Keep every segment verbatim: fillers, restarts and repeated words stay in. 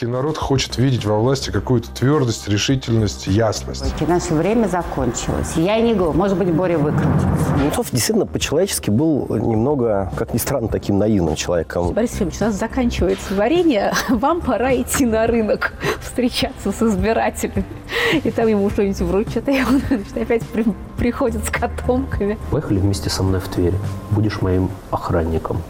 И народ хочет видеть во власти какую-то твердость, решительность, ясность. И наше время закончилось. Я не говорю, может быть, Боря выкрутится. Немцов действительно по-человечески был немного, как ни странно, таким наивным человеком. Борис Ефимович, у нас заканчивается варенье, вам пора идти на рынок, встречаться с избирателями. И там ему что-нибудь вручат, и он значит, опять при, приходит с котомками. Поехали вместе со мной в Тверь. Будешь моим охранником.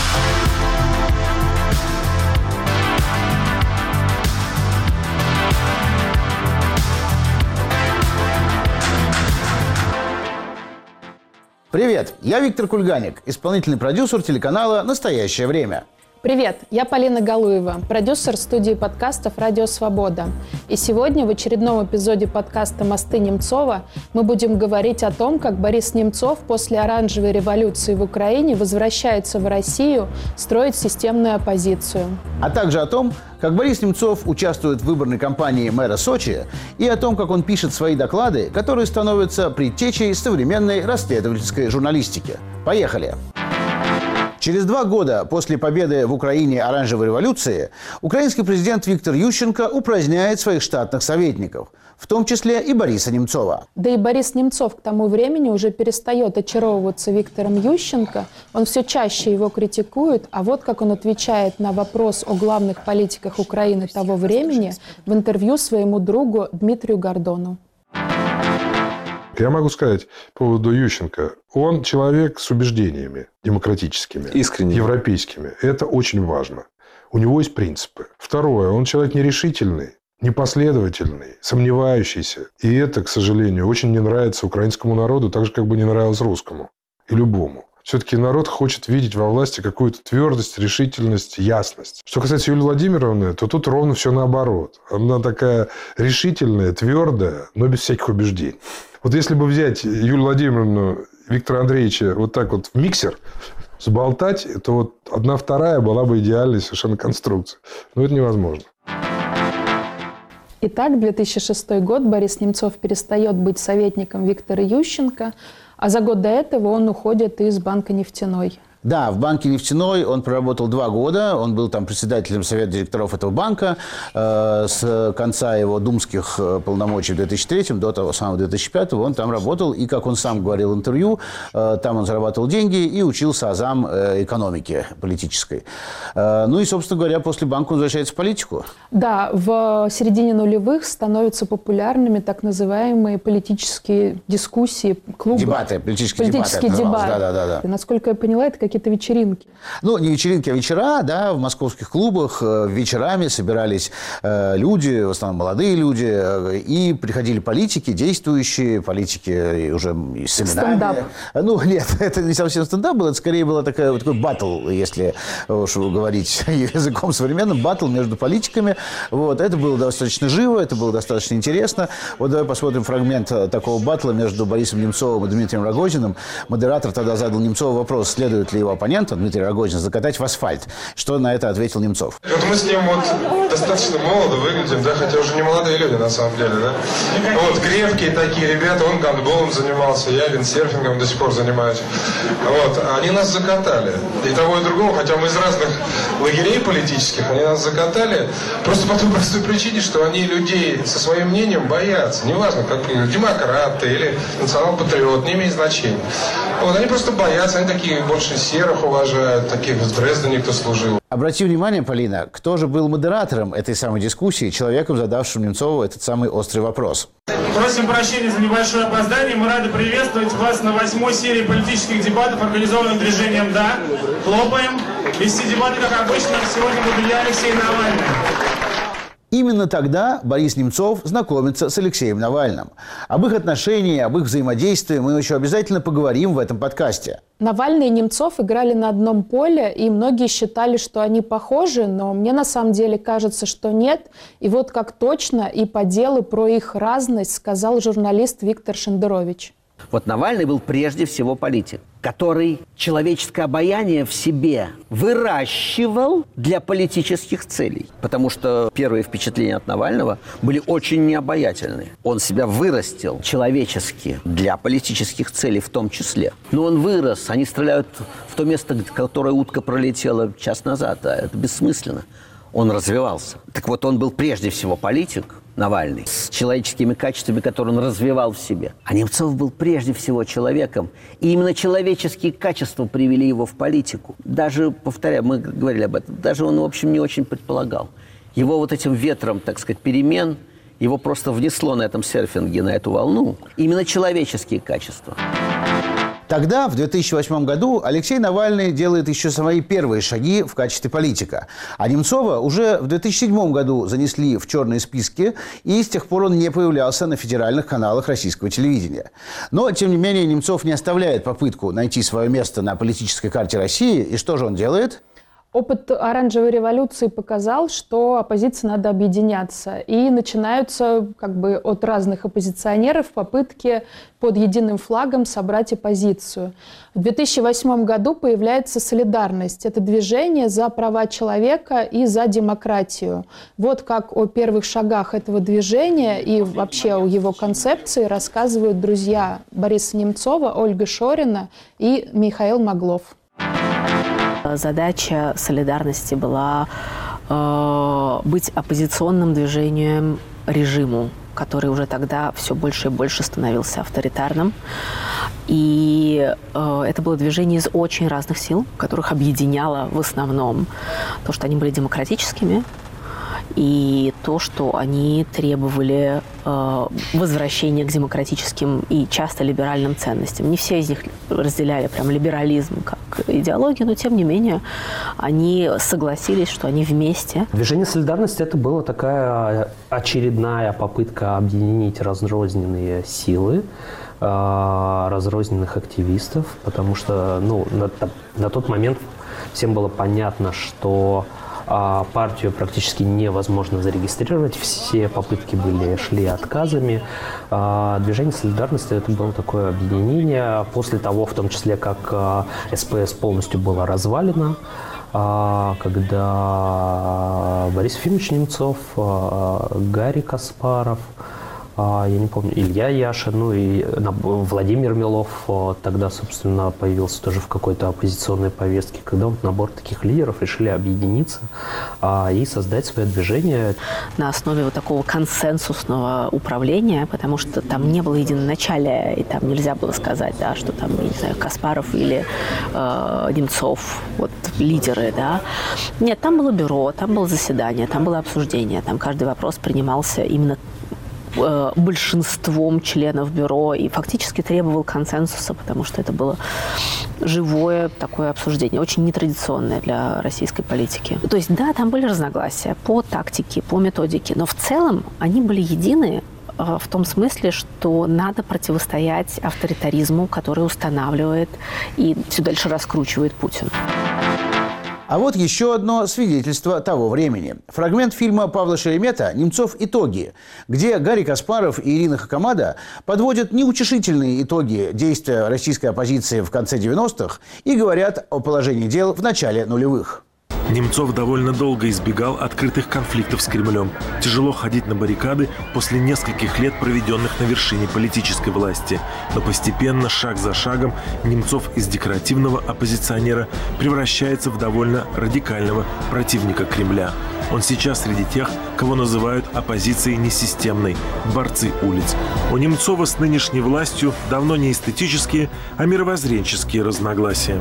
Привет, я Виктор Кульганик, исполнительный продюсер телеканала «Настоящее время». Привет, я Полина Галуева, продюсер студии подкастов «Радио Свобода». И сегодня в очередном эпизоде подкаста «Мосты Немцова» мы будем говорить о том, как Борис Немцов после оранжевой революции в Украине возвращается в Россию строить системную оппозицию. А также о том, как Борис Немцов участвует в выборной кампании мэра Сочи, и о том, как он пишет свои доклады, которые становятся предтечей современной расследовательской журналистики. Поехали! Через два года после победы в Украине оранжевой революции украинский президент Виктор Ющенко упраздняет своих штатных советников, в том числе и Бориса Немцова. Да и Борис Немцов к тому времени уже перестает очаровываться Виктором Ющенко, он все чаще его критикует, а вот как он отвечает на вопрос о главных политиках Украины того времени в интервью своему другу Дмитрию Гордону. Я могу сказать по поводу Ющенко. Он человек с убеждениями демократическими, искренне, европейскими. Это очень важно. У него есть принципы. Второе. Он человек нерешительный, непоследовательный, сомневающийся. И это, к сожалению, очень не нравится украинскому народу, так же, как бы не нравилось русскому и любому. Все-таки народ хочет видеть во власти какую-то твердость, решительность, ясность. Что касается Юлии Владимировны, то тут ровно все наоборот. Она такая решительная, твердая, но без всяких убеждений. Вот если бы взять Юлию Владимировну, Виктора Андреевича вот так вот в миксер, сболтать, то вот одна-вторая была бы идеальной совершенно конструкция. Но это невозможно. Итак, две тысячи шестой год Борис Немцов перестает быть советником Виктора Ющенко, а за год до этого он уходит из Банка Нефтяной. Да, в банке «Нефтяной» он проработал два года. Он был там председателем совета директоров этого банка. Э, с конца его думских полномочий в две тысячи третьем до того самого две тысячи пятого он там работал. И, как он сам говорил в интервью, э, там он зарабатывал деньги и учился азам э, экономики политической. Э, ну и, собственно говоря, после банка он возвращается в политику. Да, в середине нулевых становятся популярными так называемые политические дискуссии, клубы. Дебаты, политические, политические дебаты. дебаты. Да, да, да, да. Насколько я поняла, это какие-то вечеринки. Ну, не вечеринки, а вечера, да, в московских клубах вечерами собирались э, люди, в основном молодые люди, э, и приходили политики, действующие, политики уже с именами. Стендап. Ну, нет, это не совсем стендап был, это скорее было такая, вот такой баттл, если уж говорить языком современным, баттл между политиками. Вот, это было достаточно живо, это было достаточно интересно. Вот давай посмотрим фрагмент такого баттла между Борисом Немцовым и Дмитрием Рогозиным. Модератор тогда задал Немцову вопрос, следует ли его оппонента, Дмитрия Рогозина, закатать в асфальт. Что на это ответил Немцов? Вот мы с ним вот достаточно молодо выглядим, да, хотя уже не молодые люди на самом деле, да. Вот, крепкие такие ребята, он гандболом занимался, я виндсерфингом до сих пор занимаюсь. Вот, они нас закатали. И того, и другого, хотя мы из разных лагерей политических, они нас закатали просто по той простой причине, что они людей со своим мнением боятся. Неважно, как демократы или национал-патриот, не имеет значения. Вот, они просто боятся, они такие больше серых уважают, таких в Дрездене кто служил. Обрати внимание, Полина, кто же был модератором этой самой дискуссии, человеком, задавшим Немцову этот самый острый вопрос? Просим прощения за небольшое опоздание. Мы рады приветствовать вас на восьмой серии политических дебатов, организованных движением «Да». Хлопаем. Вести дебаты, как обычно, сегодня буду я, Алексей Навальный. Именно тогда Борис Немцов знакомится с Алексеем Навальным. Об их отношении, об их взаимодействии мы еще обязательно поговорим в этом подкасте. Навальный и Немцов играли на одном поле, и многие считали, что они похожи, но мне на самом деле кажется, что нет. И вот как точно и по делу про их разность сказал журналист Виктор Шендерович. Вот Навальный был прежде всего политик, который человеческое обаяние в себе выращивал для политических целей. Потому что первые впечатления от Навального были очень необаятельные. Он себя вырастил человечески для политических целей в том числе. Но он вырос, они стреляют в то место, которое утка пролетела час назад, а это бессмысленно. он развивался. Так вот, он был прежде всего политик, Навальный, с человеческими качествами, которые он развивал в себе. А Немцов был прежде всего человеком. И именно человеческие качества привели его в политику. Даже, повторяю, мы говорили об этом, даже он, в общем, не очень предполагал. Его вот этим ветром, так сказать, перемен, его просто внесло на этом серфинге, на эту волну. Именно человеческие качества. Тогда, в две тысячи восьмом году, Алексей Навальный делает еще свои первые шаги в качестве политика. А Немцова уже в две тысячи седьмом году занесли в черные списки, и с тех пор он не появлялся на федеральных каналах российского телевидения. Но, тем не менее, Немцов не оставляет попытку найти свое место на политической карте России. И что же он делает? Опыт оранжевой революции показал, что оппозиции надо объединяться. И начинаются как бы от разных оппозиционеров попытки под единым флагом собрать оппозицию. В две тысячи восьмом году появляется «Солидарность». Это движение за права человека и за демократию. Вот как о первых шагах этого движения и вообще о его концепции рассказывают друзья Бориса Немцова, Ольга Шорина и Михаил Маглов. Задача «Солидарности» была э, быть оппозиционным движением режиму, который уже тогда все больше и больше становился авторитарным. И э, это было движение из очень разных сил, которых объединяло в основном то, что они были демократическими, и то, что они требовали э, возвращения к демократическим и часто либеральным ценностям. Не все из них разделяли прям либерализм как идеологию, но тем не менее они согласились, что они вместе. Движение «Солидарность» — это была такая очередная попытка объединить разрозненные силы, э, разрозненных активистов, потому что ну, на, на тот момент всем было понятно, что а партию практически невозможно зарегистрировать. Все попытки были, шли отказами. А движение «Солидарности» — это было такое объединение. После того, в том числе, как СПС полностью было развалено, когда Борис Ефимович Немцов, Гарри Каспаров, я не помню, Илья Яшин, ну и Владимир Милов тогда, собственно, появился тоже в какой-то оппозиционной повестке, когда вот набор таких лидеров решили объединиться а, и создать свое движение. На основе вот такого консенсусного управления, потому что там не было единоначалия, и там нельзя было сказать, да, что там, не знаю, Каспаров или э, Немцов, вот лидеры, да. Нет, там было бюро, там было заседание, там было обсуждение, там каждый вопрос принимался именно большинством членов бюро и фактически требовал консенсуса, потому что это было живое такое обсуждение, очень нетрадиционное для российской политики. То есть, да, там были разногласия по тактике, по методике, но в целом они были едины в том смысле, что надо противостоять авторитаризму, который устанавливает и все дальше раскручивает Путин. А вот еще одно свидетельство того времени. Фрагмент фильма Павла Шеремета «Немцов. Итоги», где Гарри Каспаров и Ирина Хакамада подводят неутешительные итоги действия российской оппозиции в конце девяностых и говорят о положении дел в начале нулевых. Немцов довольно долго избегал открытых конфликтов с Кремлем. Тяжело ходить на баррикады после нескольких лет, проведенных на вершине политической власти. Но постепенно, шаг за шагом, Немцов из декоративного оппозиционера превращается в довольно радикального противника Кремля. Он сейчас среди тех, кого называют оппозицией несистемной, борцы улиц. У Немцова с нынешней властью давно не эстетические, а мировоззренческие разногласия.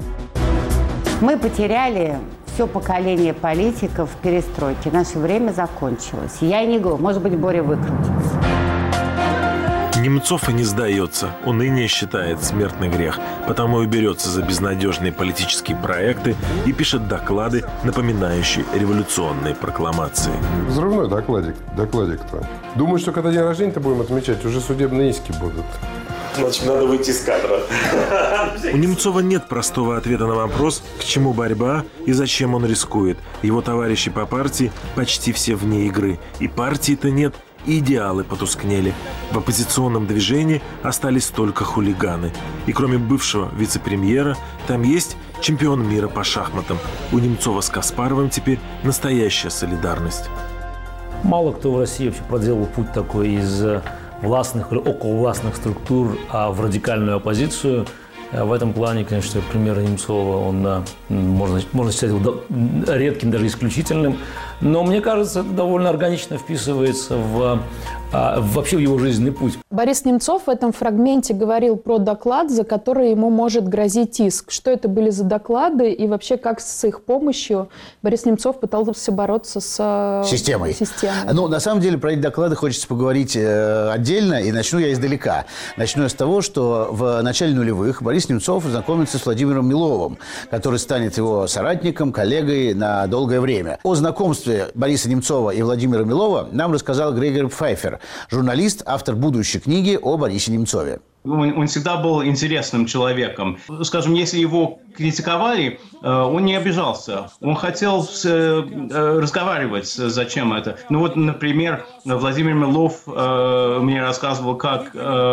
Мы потеряли все поколение политиков в перестройке. Наше время закончилось. Я и не говорю, может быть, Боря выкрутится. Немцов и не сдается. Уныние считает смертный грех. Потому и берется за безнадежные политические проекты и пишет доклады, напоминающие революционные прокламации. Взрывной докладик. Докладик-то. Думаю, что когда день рождения-то будем отмечать, уже судебные иски будут. Значит, надо выйти из кадра. У Немцова нет простого ответа на вопрос, к чему борьба и зачем он рискует. Его товарищи по партии почти все вне игры. И партии-то нет, и идеалы потускнели. В оппозиционном движении остались только хулиганы. И кроме бывшего вице-премьера, там есть чемпион мира по шахматам. У Немцова с Каспаровым теперь настоящая солидарность. Мало кто в России вообще проделал путь такой из властных или околовластных структур а в радикальную оппозицию. В этом плане, конечно, пример Немцова, он, можно, можно считать его редким, даже исключительным. Но мне кажется, это довольно органично вписывается в, вообще в его жизненный путь. Борис Немцов в этом фрагменте говорил про доклад, за который ему может грозить иск. Что это были за доклады и вообще как с их помощью Борис Немцов пытался бороться с системой. системой. Ну, на самом деле, про эти доклады хочется поговорить отдельно, и начну я издалека. Начну я с того, что в начале нулевых Борис Немцов знакомится с Владимиром Миловым, который станет его соратником, коллегой на долгое время. О знакомстве Бориса Немцова и Владимира Милова нам рассказал Грегори Пфайфер, журналист, автор будущей книги о Борисе Немцове. Он, он всегда был интересным человеком. Скажем, если его критиковали, он не обижался. Он хотел разговаривать, зачем это. Ну вот, например, Владимир Милов мне рассказывал, как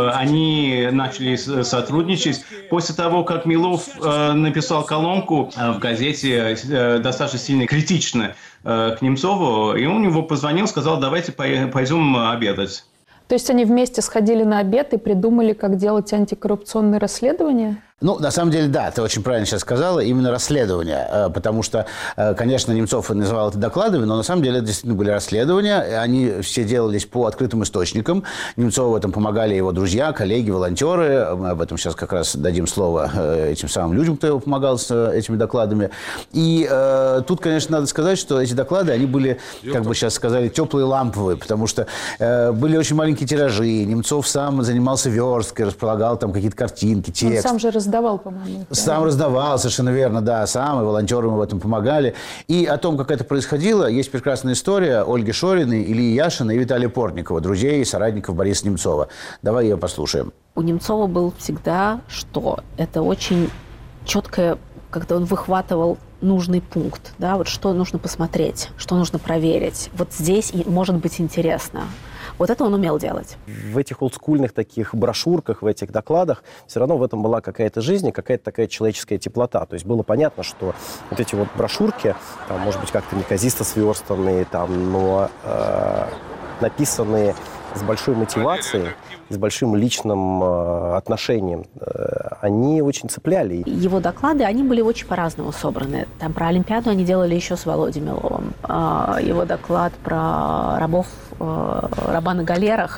они начали сотрудничать после того, как Милов написал колонку в газете достаточно сильно критично к Немцову, и он его позвонил, сказал, давайте пойдем обедать. То есть они вместе сходили на обед и придумали, как делать антикоррупционные расследования? Ну, на самом деле, да, ты очень правильно сейчас сказала, именно расследования. Потому что, конечно, Немцов называл это докладами, но на самом деле это действительно были расследования. Они все делались по открытым источникам. Немцову в этом помогали его друзья, коллеги, волонтеры. Мы об этом сейчас как раз дадим слово этим самым людям, кто ему помогал с этими докладами. И э, тут, конечно, надо сказать, что эти доклады, они были, как бы сейчас сказали, теплые, ламповые, потому что э, были очень маленькие тиражи. Немцов сам занимался версткой, располагал там какие-то картинки, текст. Он сам же раздавал, по-моему. Сам раздавал, совершенно верно, да, сам, и волонтеры ему в этом помогали. И о том, как это происходило, есть прекрасная история Ольги Шориной, Ильи Яшина и Виталия Портникова, друзей и соратников Бориса Немцова. Давай ее послушаем. У Немцова был всегда что? Это очень четкое, когда он выхватывал нужный пункт, да, вот что нужно посмотреть, что нужно проверить. Вот здесь может быть интересно. Вот это он умел делать. В этих олдскульных таких брошюрках, в этих докладах все равно в этом была какая-то жизнь и какая-то такая человеческая теплота. То есть было понятно, что вот эти вот брошюрки, там, может быть, как-то неказисто сверстанные, там, но э, написанные с большой мотивацией, с большим личным э, отношением, э, они очень цепляли. Его доклады, они были очень по-разному собраны. Там про Олимпиаду они делали еще с Володей Миловым. Э, его доклад про рабов, э, раба на галерах,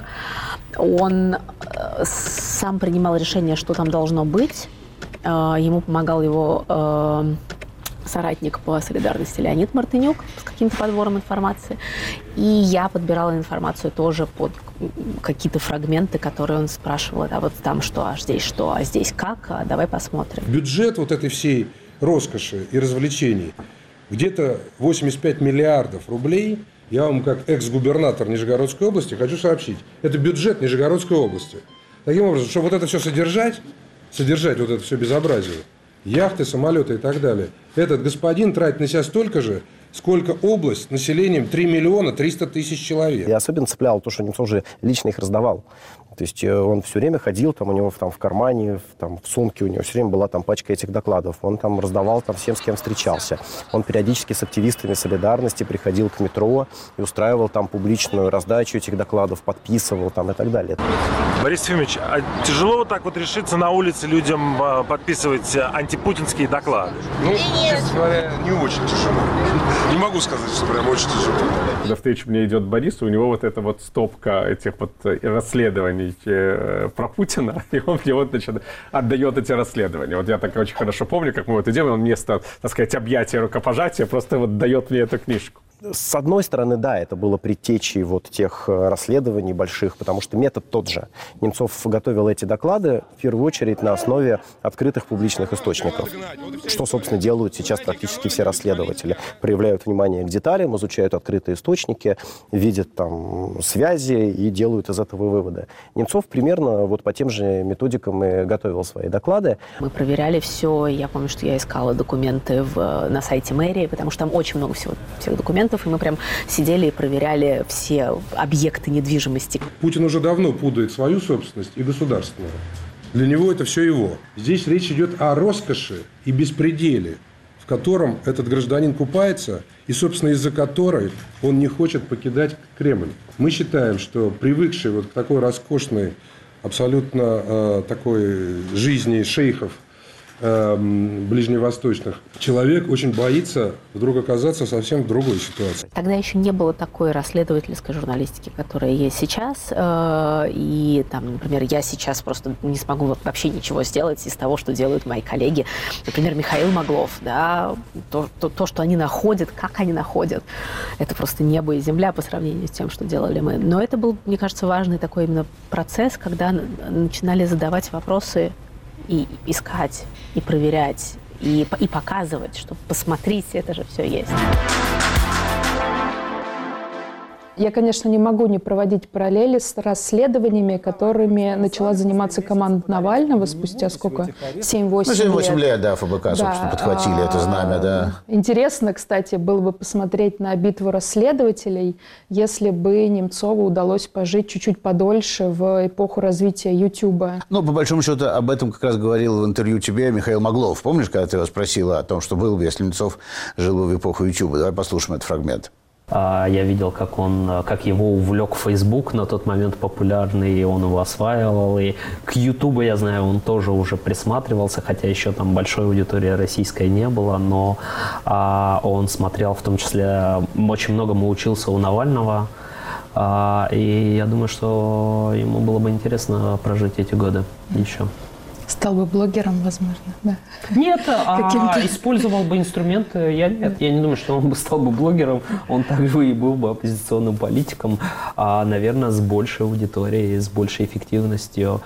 он э, сам принимал решение, что там должно быть. Э, ему помогал его э, соратник по солидарности Леонид Мартынюк с каким-то подбором информации. И я подбирала информацию тоже под какие-то фрагменты, которые он спрашивал. А вот там что, а здесь что, а здесь как, а давай посмотрим. Бюджет вот этой всей роскоши и развлечений где-то восемьдесят пять миллиардов рублей. Я вам, как экс-губернатор Нижегородской области, хочу сообщить. Это бюджет Нижегородской области. Таким образом, чтобы вот это все содержать, содержать вот это все безобразие, яхты, самолеты и так далее, этот господин тратит на себя столько же, сколько область с населением три миллиона триста тысяч человек. И особенно цепляло то, что Немцов уже лично их раздавал. То есть он все время ходил, там у него там, в кармане, в, там, в сумке у него все время была там пачка этих докладов. Он там раздавал там, всем, с кем встречался. Он периодически с активистами солидарности приходил к метро и устраивал там публичную раздачу этих докладов, подписывал там и так далее. Борис Ефимович, а тяжело вот так вот решиться на улице людям подписывать антипутинские доклады? Ну, честно говоря, не очень тяжело. Не могу сказать, что прям очень тяжело. Когда встреча мне идет Борис, у него вот эта вот стопка этих вот расследований про Путина, и он мне вот, значит, отдает эти расследования. Вот я так очень хорошо помню, как мы это делаем, он вместо, так сказать, объятия, рукопожатия просто вот дает мне эту книжку. С одной стороны, да, это было предтечей вот тех расследований больших, потому что метод тот же. Немцов готовил эти доклады в первую очередь на основе открытых публичных источников. Что, собственно, делают сейчас практически все расследователи. Проявляют внимание к деталям, изучают открытые источники, видят там связи и делают из этого выводы. Немцов примерно вот по тем же методикам и готовил свои доклады. Мы проверяли все. Я помню, что я искала документы в, на сайте мэрии, потому что там очень много всего, всех документов. И мы прям сидели и проверяли все объекты недвижимости. Путин уже давно путает свою собственность и государственную. Для него это все его. Здесь речь идет о роскоши и беспределе, в котором этот гражданин купается и, собственно, из-за которой он не хочет покидать Кремль. Мы считаем, что привыкший вот к такой роскошной, абсолютно э, такой жизни шейхов э, ближневосточных, человек очень боится вдруг оказаться совсем в другой ситуации. Тогда еще не было такой расследовательской журналистики, которая есть сейчас. И, там, например, я сейчас просто не смогу вообще ничего сделать из того, что делают мои коллеги. Например, Михаил Маглов, да, то, то, то, что они находят, как они находят, это просто небо и земля по сравнению с тем, что делали мы. Но это был, мне кажется, важный такой именно процесс, когда начинали задавать вопросы и искать, и проверять, и, и показывать, что посмотрите, это же все есть. Я, конечно, не могу не проводить параллели с расследованиями, которыми начала заниматься команда Навального спустя сколько? семь-восемь лет. Ну, семь-восемь лет, да, ФБК, да, собственно, подхватили а, это знамя, да. Интересно, кстати, было бы посмотреть на битву расследователей, если бы Немцову удалось пожить чуть-чуть подольше в эпоху развития Ютуба. Ну, по большому счету, об этом как раз говорил в интервью тебе Михаил Маглов. Помнишь, когда ты его спросила о том, что было бы, если Немцов жил в эпоху Ютуба? Давай послушаем этот фрагмент. Я видел, как он, как его увлек Facebook, на тот момент популярный, и он его осваивал. И к Ютубу, я знаю, он тоже уже присматривался, хотя еще там большой аудитории российской не было, но а, он смотрел, в том числе, очень многому учился у Навального. А, и я думаю, что ему было бы интересно прожить эти годы еще. Стал бы блогером, возможно, да? Нет, а использовал бы инструменты. Я, нет, я не думаю, что он бы стал бы блогером. Он также и был бы оппозиционным политиком, а, наверное, с большей аудиторией, с большей эффективностью.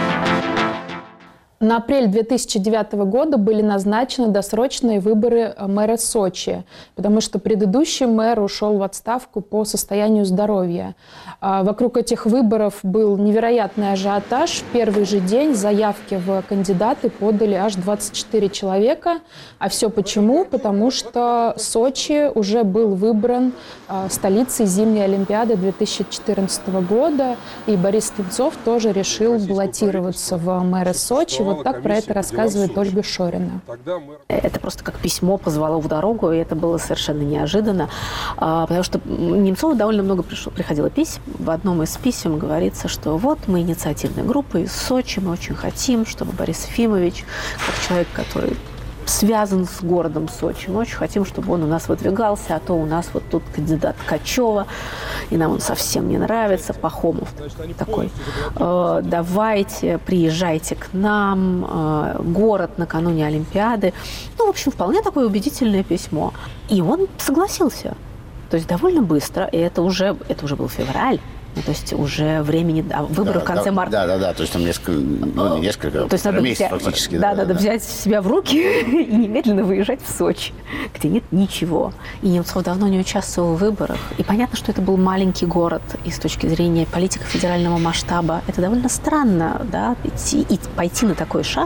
На апрель две тысячи девятого года были назначены досрочные выборы мэра Сочи, потому что предыдущий мэр ушел в отставку по состоянию здоровья. Вокруг этих выборов был невероятный ажиотаж. В первый же день заявки в кандидаты подали аж двадцать четыре человека. А все почему? Потому что Сочи уже был выбран столицей зимней Олимпиады две тысячи четырнадцатого года, и Борис Немцов тоже решил баллотироваться в мэра Сочи. Вот так про это рассказывает Ольга Шорина. Это просто как письмо позвало в дорогу, и это было совершенно неожиданно, потому что Немцову довольно много пришло, приходило писем. В одном из писем говорится, что вот мы инициативная группа из Сочи, мы очень хотим, чтобы Борис Ефимович, как человек, который связан с городом Сочи, мы очень хотим, чтобы он у нас выдвигался, а то у нас вот тут кандидат Ткачева, и нам он совсем не нравится, Пахомов такой. Э, давайте, приезжайте к нам, э, город накануне Олимпиады. Ну, в общем, вполне такое убедительное письмо. И он согласился. То есть довольно быстро, и это уже, это уже был февраль. Ну, то есть уже времени, а выборы да, в конце да, марта. Да, да, да, то есть там несколько, ну, не несколько, то есть надо месяцев взять, фактически. Да, да, надо да, взять себя в руки и немедленно выезжать в Сочи, где нет ничего. И Немцов давно не участвовал в выборах. И понятно, что это был маленький город, и с точки зрения политика федерального масштаба это довольно странно, да, идти, и пойти на такой шаг,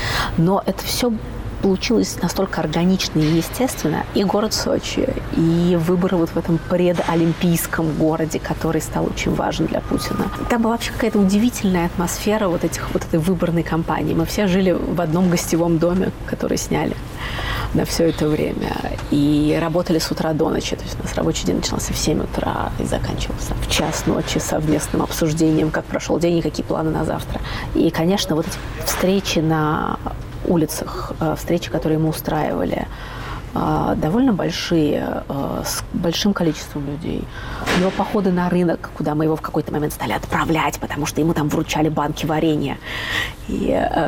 но это все получилось настолько органично и естественно. И город Сочи, и выборы вот в этом предолимпийском городе, который стал очень важен для Путина. Там была вообще какая-то удивительная атмосфера вот, этих, вот этой выборной кампании. Мы все жили в одном гостевом доме, который сняли на все это время. И работали с утра до ночи. То есть у нас рабочий день начинался в семь утра и заканчивался в час ночи совместным обсуждением, как прошел день и какие планы на завтра. И, конечно, вот эти встречи на улицах, встречи, которые мы устраивали, довольно большие, с большим количеством людей. У него походы на рынок, куда мы его в какой-то момент стали отправлять, потому что ему там вручали банки варенья. И,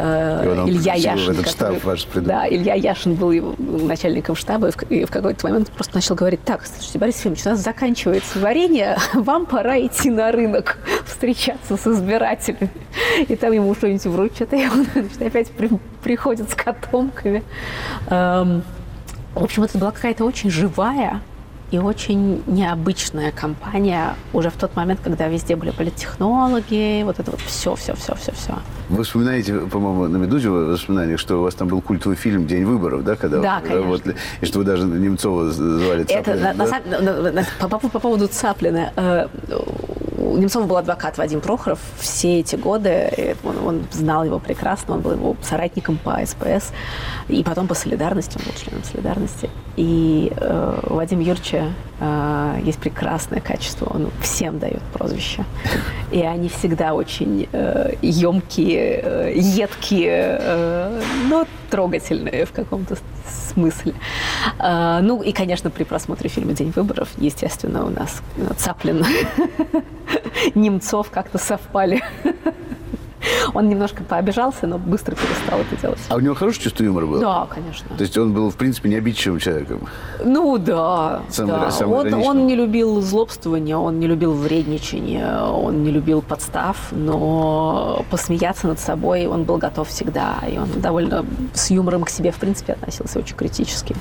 э, и Илья Яшин, который, да, Илья Яшин был его начальником штаба, и в, и в какой-то момент просто начал говорить: так, слушайте, Борис Ефимович, у нас заканчивается варенье, вам пора идти на рынок, встречаться с избирателями. И там ему что-нибудь вручат, и он значит, опять при, приходит с котомками. Эм, В общем, это была какая-то очень живая и очень необычная кампания уже в тот момент, когда везде были политтехнологи, вот это вот все, все, все, все, все. Вы вспоминаете, по-моему, на «Медузе» в воспоминаниях, что у вас там был культовый фильм «День выборов», да, когда да, вы работали, и что вы даже Немцова звали Цаплина. Это, да? на, на, на, по, по, по поводу Цаплина. Э, у Немцова был адвокат Вадим Прохоров все эти годы. Он, он знал его прекрасно, он был его соратником по СПС, и потом по «Солидарности», он был членом «Солидарности». И э, Вадим Юрьевича э, есть прекрасное качество, он всем дает прозвища. И они всегда очень э, емкие, э, едкие, э, но трогательные в каком-то смысле. Э, ну и, конечно, при просмотре фильма «День выборов», естественно, у нас Цаплин, Немцов как-то совпали. Он немножко пообижался, но быстро перестал это делать. А у него хорошее чувство юмора было? Да, конечно. То есть он был, в принципе, необидчивым человеком? Ну, да. Сам, да. сам он, он не любил злобствования, он не любил вредничания, он не любил подстав, но посмеяться над собой он был готов всегда. И он довольно с юмором к себе, в принципе, относился очень критически.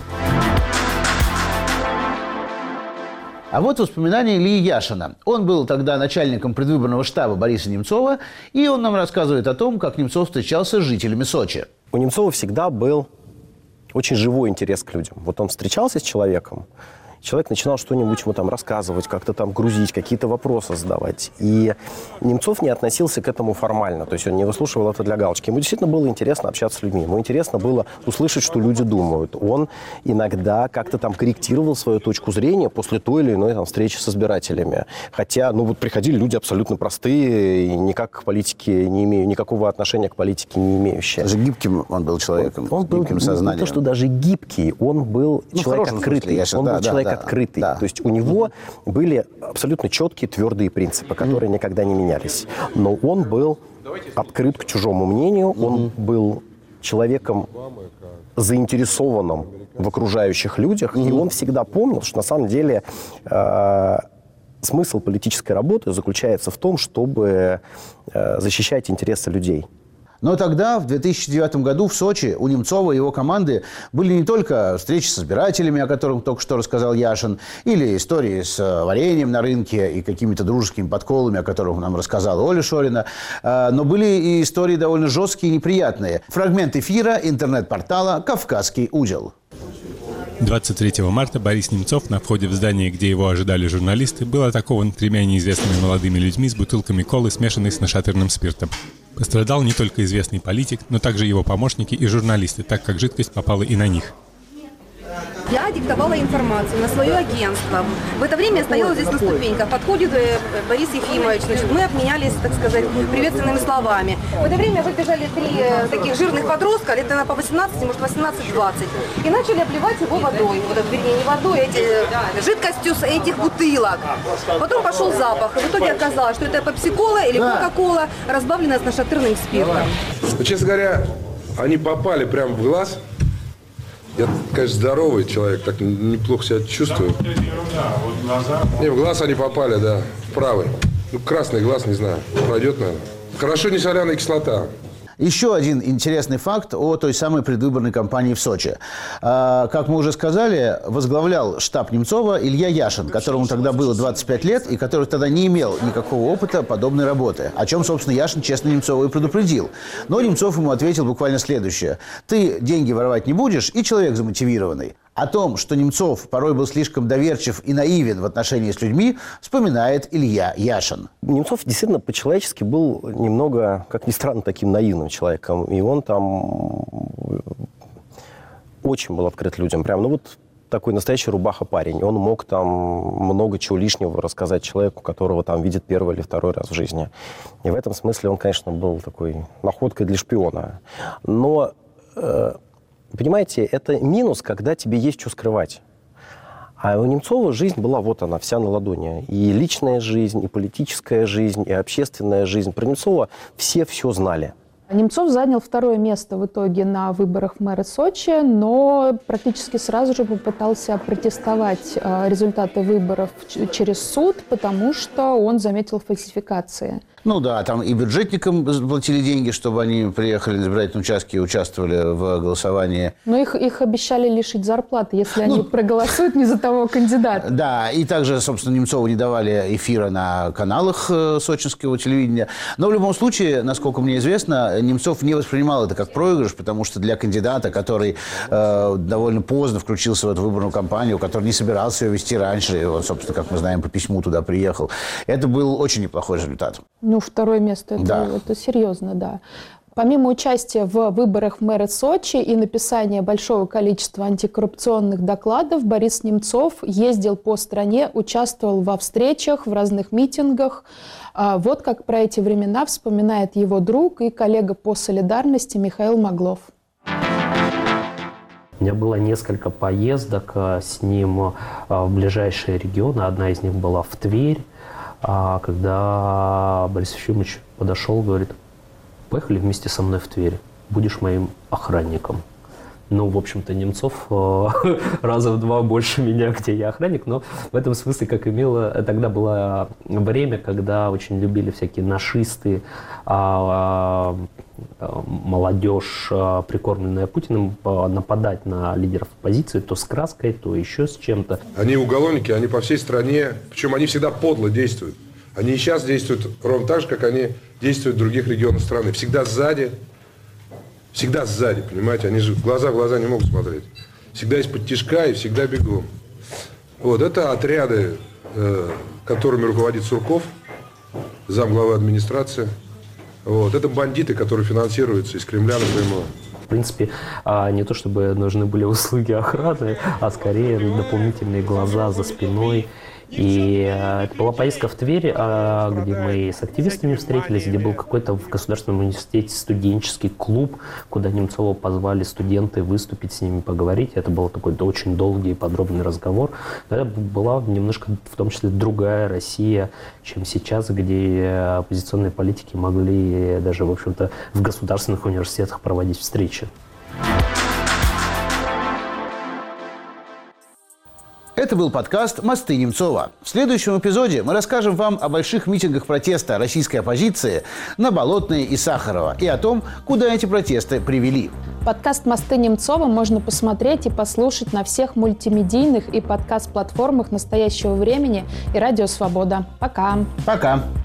А вот воспоминания Ильи Яшина. Он был тогда начальником предвыборного штаба Бориса Немцова, и он нам рассказывает о том, как Немцов встречался с жителями Сочи. У Немцова всегда был очень живой интерес к людям. Вот он встречался с человеком, человек начинал что-нибудь ему там рассказывать, как-то там грузить, какие-то вопросы задавать. И Немцов не относился к этому формально. То есть он не выслушивал это для галочки. Ему действительно было интересно общаться с людьми. Ему интересно было услышать, что люди думают. Он иногда как-то там корректировал свою точку зрения после той или иной там встречи с избирателями. Хотя, ну вот приходили люди абсолютно простые, и никак к политике не имеют, никакого отношения к политике не имеющие. Даже гибким он был человеком, он, он был, гибким сознанием. Не то, что даже гибкий, он был ну, человек открытый. Смысле, он да, был да, человек да. открытый. Да. То есть у него были абсолютно четкие, твердые принципы, которые никогда не менялись. Но он был открыт к чужому мнению, он был человеком заинтересованным в окружающих людях, и он всегда помнил, что на самом деле э, смысл политической работы заключается в том, чтобы э, защищать интересы людей. Но тогда, в две тысячи девятом году в Сочи у Немцова и его команды были не только встречи с избирателями, о которых только что рассказал Яшин, или истории с вареньем на рынке и какими-то дружескими подколами, о которых нам рассказала Оля Шорина, но были и истории довольно жесткие и неприятные. Фрагмент эфира интернет-портала «Кавказский удел». двадцать третьего марта Борис Немцов на входе в здание, где его ожидали журналисты, был атакован тремя неизвестными молодыми людьми с бутылками колы, смешанной с нашатырным спиртом. Пострадал не только известный политик, но также его помощники и журналисты, так как жидкость попала и на них. Я диктовала информацию на свое агентство. В это время я стояла здесь на ступеньках. Подходит Борис Ефимович. Значит, мы обменялись, так сказать, приветственными словами. В это время выбежали три таких жирных подростка, лет наверное, по восемнадцать, может восемнадцать-двадцать, и начали обливать его водой. Вот, вернее, не водой, а эти, жидкостью с этих бутылок. Потом пошел запах. И в итоге оказалось, что это пепси-кола или кока-кола, разбавленная с нашатырным спиртом. Честно говоря, они попали прямо в глаз. Я, конечно, здоровый человек, так неплохо себя чувствую. Не, в глаз они попали, да, в правый. Ну, красный глаз, не знаю, пройдет, наверное. Хорошо, не соляная кислота. Еще один интересный факт о той самой предвыборной кампании в Сочи. Как мы уже сказали, возглавлял штаб Немцова Илья Яшин, которому тогда было двадцать пять лет и который тогда не имел никакого опыта подобной работы. О чем, собственно, Яшин честно Немцова и предупредил. Но Немцов ему ответил буквально следующее. Ты деньги воровать не будешь, и человек замотивированный. О том, что Немцов порой был слишком доверчив и наивен в отношении с людьми, вспоминает Илья Яшин. Немцов действительно по-человечески был немного, как ни странно, таким наивным человеком. И он там очень был открыт людям. Прям, ну вот такой настоящий рубаха-парень. Он мог там много чего лишнего рассказать человеку, которого там видит первый или второй раз в жизни. И в этом смысле он, конечно, был такой находкой для шпиона. Но... Э- Понимаете, это минус, когда тебе есть что скрывать. А у Немцова жизнь была вот она, вся на ладони. И личная жизнь, и политическая жизнь, и общественная жизнь. Про Немцова все все знали. Немцов занял второе место в итоге на выборах в мэра Сочи, но практически сразу же попытался протестовать результаты выборов через суд, потому что он заметил фальсификации. Ну да, там и бюджетникам платили деньги, чтобы они приехали на избирательные участки и участвовали в голосовании. Но их, их обещали лишить зарплаты, если они ну, проголосуют не за того кандидата. Да, и также, собственно, Немцову не давали эфира на каналах сочинского телевидения. Но в любом случае, насколько мне известно, Немцов не воспринимал это как проигрыш, потому что для кандидата, который э, довольно поздно включился в эту выборную кампанию, который не собирался ее вести раньше, и он, собственно, как мы знаем, по письму туда приехал, это был очень неплохой результат. Ну, второе место, это, да. это серьезно, да. Помимо участия в выборах в мэры Сочи и написания большого количества антикоррупционных докладов, Борис Немцов ездил по стране, участвовал во встречах, в разных митингах. Вот как про эти времена вспоминает его друг и коллега по солидарности Михаил Моглов. У меня было несколько поездок с ним в ближайшие регионы. Одна из них была в Тверь, когда Борис Ефимович подошел, говорит: поехали вместе со мной в Тверь, будешь моим охранником. Ну, в общем-то, Немцов э, раза в два больше меня, где я охранник, но в этом смысле, как имело, тогда было время, когда очень любили всякие нашисты, а, а, молодежь, а, прикормленная Путиным, а, нападать на лидеров оппозиции то с краской, то еще с чем-то. Они уголовники, они по всей стране, причем они всегда подло действуют. Они и сейчас действуют ровно так же, как они действуют в других регионах страны. Всегда сзади. Всегда сзади, понимаете, они же глаза в глаза не могут смотреть. Всегда из-под тишка и всегда бегом. Вот, это отряды, э, которыми руководит Сурков, замглавы администрации. Вот, это бандиты, которые финансируются из Кремля напрямую. В принципе, не то чтобы нужны были услуги охраны, а скорее дополнительные глаза за спиной. И это была поездка в Тверь, где мы с активистами встретились, где был какой-то в Государственном университете студенческий клуб, куда Немцова позвали студенты выступить, с ними поговорить. Это был такой очень долгий и подробный разговор. Но это была немножко, в том числе, другая Россия, чем сейчас, где оппозиционные политики могли даже, в общем-то, в государственных университетах проводить встречи. Это был подкаст «Мосты Немцова». В следующем эпизоде мы расскажем вам о больших митингах протеста российской оппозиции на Болотной и Сахарова и о том, куда эти протесты привели. Подкаст «Мосты Немцова» можно посмотреть и послушать на всех мультимедийных и подкаст-платформах настоящего времени и Радио Свобода. Пока! Пока!